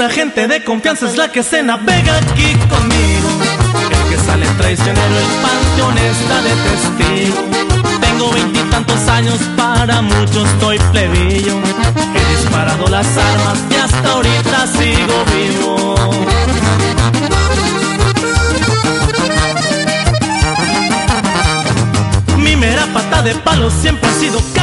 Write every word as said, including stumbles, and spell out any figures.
Pura gente de confianza es la que se navega aquí conmigo. El que sale traicionero, el panteón está de testigo. Tengo veintitantos años, para muchos estoy plebillo. He disparado las armas y hasta ahorita sigo vivo. Mi mera pata de palo siempre ha sido